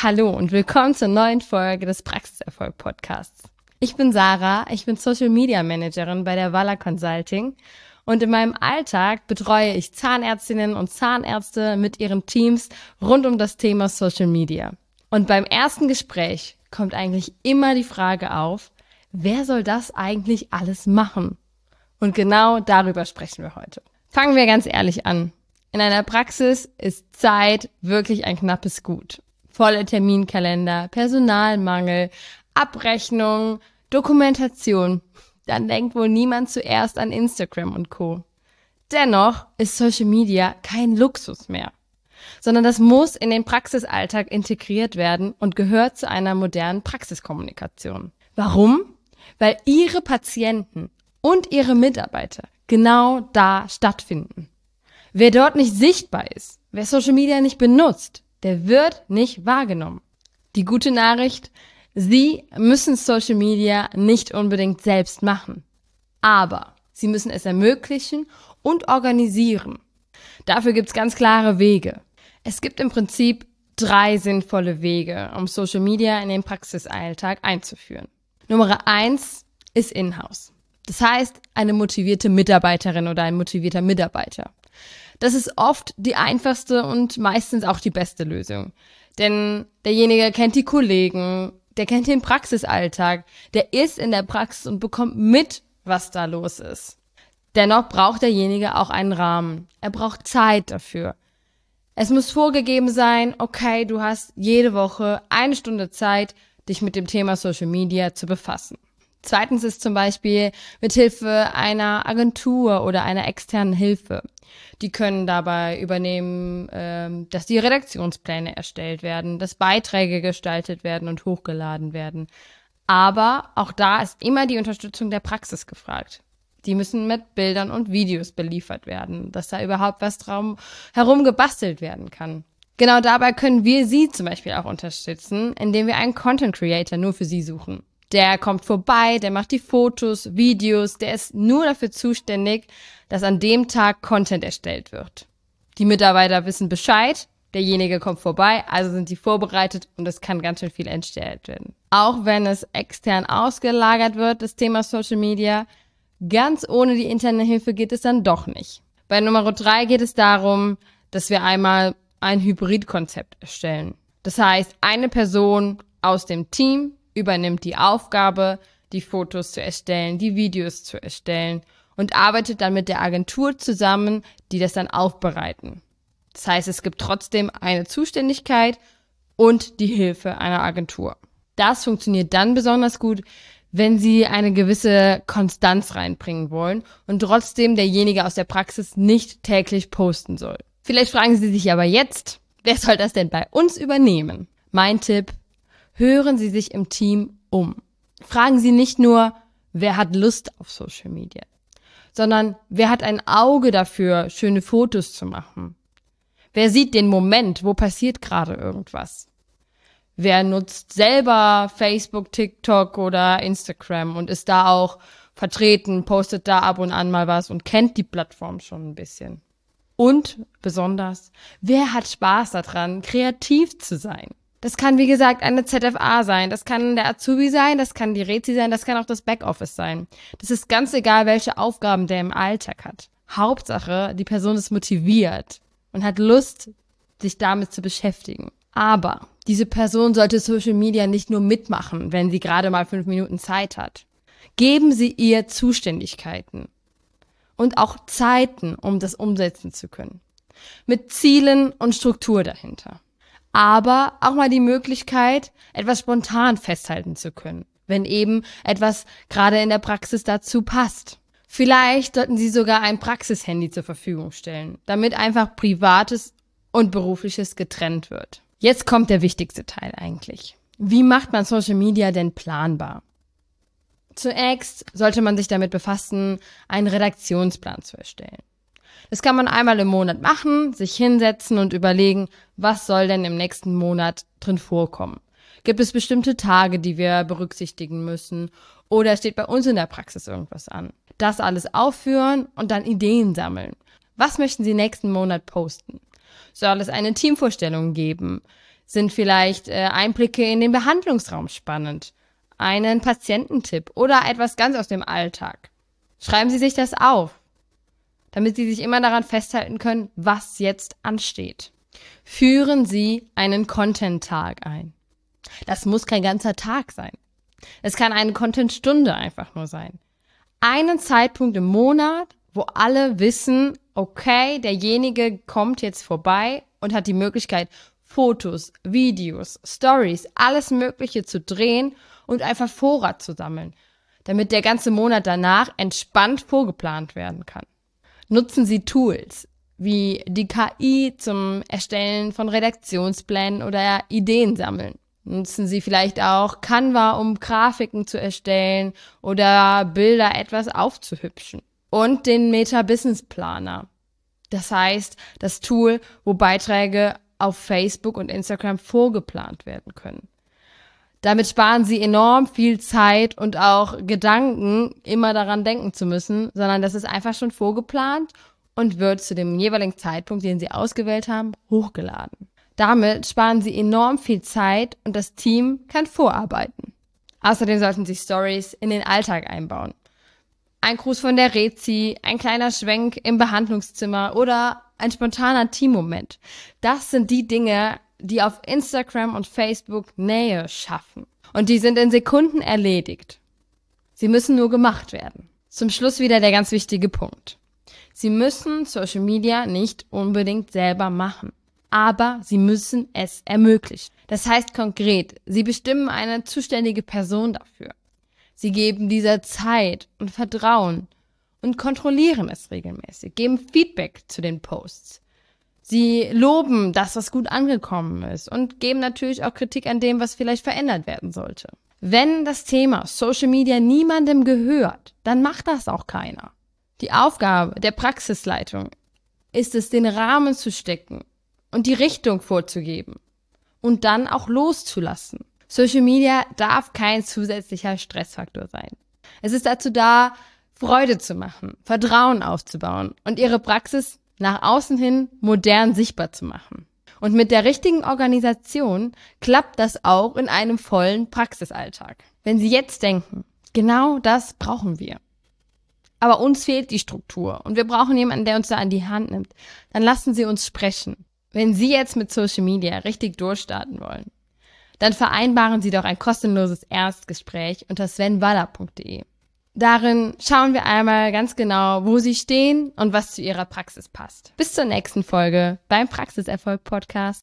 Hallo und willkommen zur neuen Folge des Praxiserfolg-Podcasts. Ich bin Sarah, ich bin Social Media Managerin bei der Walla Consulting und in meinem Alltag betreue ich Zahnärztinnen und Zahnärzte mit ihren Teams rund um das Thema Social Media. Und beim ersten Gespräch kommt eigentlich immer die Frage auf, wer soll das eigentlich alles machen? Und genau darüber sprechen wir heute. Fangen wir ganz ehrlich an. In einer Praxis ist Zeit wirklich ein knappes Gut. Volle Terminkalender, Personalmangel, Abrechnung, Dokumentation. Dann denkt wohl niemand zuerst an Instagram und Co. Dennoch ist Social Media kein Luxus mehr, sondern das muss in den Praxisalltag integriert werden und gehört zu einer modernen Praxiskommunikation. Warum? Weil Ihre Patienten und Ihre Mitarbeiter genau da stattfinden. Wer dort nicht sichtbar ist, wer Social Media nicht benutzt, der wird nicht wahrgenommen. Die gute Nachricht, Sie müssen Social Media nicht unbedingt selbst machen. Aber Sie müssen es ermöglichen und organisieren. Dafür gibt es ganz klare Wege. Es gibt im Prinzip 3 sinnvolle Wege, um Social Media in den Praxisalltag einzuführen. Nummer 1 ist In-house. Das heißt, eine motivierte Mitarbeiterin oder ein motivierter Mitarbeiter. Das ist oft die einfachste und meistens auch die beste Lösung. Denn derjenige kennt die Kollegen, der kennt den Praxisalltag, der ist in der Praxis und bekommt mit, was da los ist. Dennoch braucht derjenige auch einen Rahmen. Er braucht Zeit dafür. Es muss vorgegeben sein, okay, du hast jede Woche 1 Stunde Zeit, dich mit dem Thema Social Media zu befassen. Zweitens ist zum Beispiel mit Hilfe einer Agentur oder einer externen Hilfe. Die können dabei übernehmen, dass die Redaktionspläne erstellt werden, dass Beiträge gestaltet werden und hochgeladen werden. Aber auch da ist immer die Unterstützung der Praxis gefragt. Die müssen mit Bildern und Videos beliefert werden, dass da überhaupt was herum gebastelt werden kann. Genau dabei können wir Sie zum Beispiel auch unterstützen, indem wir einen Content Creator nur für Sie suchen. Der kommt vorbei, der macht die Fotos, Videos, der ist nur dafür zuständig, dass an dem Tag Content erstellt wird. Die Mitarbeiter wissen Bescheid, derjenige kommt vorbei, also sind sie vorbereitet und es kann ganz schön viel erstellt werden. Auch wenn es extern ausgelagert wird, das Thema Social Media, ganz ohne die interne Hilfe geht es dann doch nicht. Bei Nummer 3 geht es darum, dass wir einmal ein Hybridkonzept erstellen. Das heißt, eine Person aus dem Team übernimmt die Aufgabe, die Fotos zu erstellen, die Videos zu erstellen und arbeitet dann mit der Agentur zusammen, die das dann aufbereiten. Das heißt, es gibt trotzdem eine Zuständigkeit und die Hilfe einer Agentur. Das funktioniert dann besonders gut, wenn Sie eine gewisse Konstanz reinbringen wollen und trotzdem derjenige aus der Praxis nicht täglich posten soll. Vielleicht fragen Sie sich aber jetzt, wer soll das denn bei uns übernehmen? Mein Tipp: Hören Sie sich im Team um. Fragen Sie nicht nur, wer hat Lust auf Social Media, sondern wer hat ein Auge dafür, schöne Fotos zu machen? Wer sieht den Moment, wo passiert gerade irgendwas? Wer nutzt selber Facebook, TikTok oder Instagram und ist da auch vertreten, postet da ab und an mal was und kennt die Plattform schon ein bisschen? Und besonders, wer hat Spaß daran, kreativ zu sein? Das kann, wie gesagt, eine ZFA sein, das kann der Azubi sein, das kann die Rezi sein, das kann auch das Backoffice sein. Das ist ganz egal, welche Aufgaben der im Alltag hat. Hauptsache, die Person ist motiviert und hat Lust, sich damit zu beschäftigen. Aber diese Person sollte Social Media nicht nur mitmachen, wenn sie gerade mal 5 Minuten Zeit hat. Geben Sie ihr Zuständigkeiten und auch Zeiten, um das umsetzen zu können. Mit Zielen und Struktur dahinter. Aber auch mal die Möglichkeit, etwas spontan festhalten zu können, wenn eben etwas gerade in der Praxis dazu passt. Vielleicht sollten Sie sogar ein Praxishandy zur Verfügung stellen, damit einfach Privates und Berufliches getrennt wird. Jetzt kommt der wichtigste Teil eigentlich. Wie macht man Social Media denn planbar? Zunächst sollte man sich damit befassen, einen Redaktionsplan zu erstellen. Das kann man einmal im Monat machen, sich hinsetzen und überlegen, was soll denn im nächsten Monat drin vorkommen. Gibt es bestimmte Tage, die wir berücksichtigen müssen? Oder steht bei uns in der Praxis irgendwas an? Das alles aufführen und dann Ideen sammeln. Was möchten Sie nächsten Monat posten? Soll es eine Teamvorstellung geben? Sind vielleicht Einblicke in den Behandlungsraum spannend? Einen Patiententipp oder etwas ganz aus dem Alltag? Schreiben Sie sich das auf, damit Sie sich immer daran festhalten können, was jetzt ansteht. Führen Sie einen Content-Tag ein. Das muss kein ganzer Tag sein. Es kann eine Content-Stunde einfach nur sein. Einen Zeitpunkt im Monat, wo alle wissen, okay, derjenige kommt jetzt vorbei und hat die Möglichkeit, Fotos, Videos, Stories, alles Mögliche zu drehen und einfach Vorrat zu sammeln, damit der ganze Monat danach entspannt vorgeplant werden kann. Nutzen Sie Tools wie die KI zum Erstellen von Redaktionsplänen oder Ideen sammeln. Nutzen Sie vielleicht auch Canva, um Grafiken zu erstellen oder Bilder etwas aufzuhübschen. Und den Meta Business Planner. Das heißt, das Tool, wo Beiträge auf Facebook und Instagram vorgeplant werden können. Damit sparen Sie enorm viel Zeit und auch Gedanken, immer daran denken zu müssen, sondern das ist einfach schon vorgeplant und wird zu dem jeweiligen Zeitpunkt, den Sie ausgewählt haben, hochgeladen. Damit sparen Sie enorm viel Zeit und das Team kann vorarbeiten. Außerdem sollten Sie Stories in den Alltag einbauen. Ein Gruß von der Rezi, ein kleiner Schwenk im Behandlungszimmer oder ein spontaner Teammoment. Das sind die Dinge, die auf Instagram und Facebook Nähe schaffen. Und die sind in Sekunden erledigt. Sie müssen nur gemacht werden. Zum Schluss wieder der ganz wichtige Punkt. Sie müssen Social Media nicht unbedingt selber machen. Aber Sie müssen es ermöglichen. Das heißt konkret, Sie bestimmen eine zuständige Person dafür. Sie geben dieser Zeit und Vertrauen und kontrollieren es regelmäßig, geben Feedback zu den Posts. Sie loben das, was gut angekommen ist und geben natürlich auch Kritik an dem, was vielleicht verändert werden sollte. Wenn das Thema Social Media niemandem gehört, dann macht das auch keiner. Die Aufgabe der Praxisleitung ist es, den Rahmen zu stecken und die Richtung vorzugeben und dann auch loszulassen. Social Media darf kein zusätzlicher Stressfaktor sein. Es ist dazu da, Freude zu machen, Vertrauen aufzubauen und Ihre Praxis nach außen hin modern sichtbar zu machen. Und mit der richtigen Organisation klappt das auch in einem vollen Praxisalltag. Wenn Sie jetzt denken, genau das brauchen wir, aber uns fehlt die Struktur und wir brauchen jemanden, der uns da an die Hand nimmt, dann lassen Sie uns sprechen. Wenn Sie jetzt mit Social Media richtig durchstarten wollen, dann vereinbaren Sie doch ein kostenloses Erstgespräch unter svenwaller.de. Darin schauen wir einmal ganz genau, wo Sie stehen und was zu Ihrer Praxis passt. Bis zur nächsten Folge beim Praxiserfolg Podcast.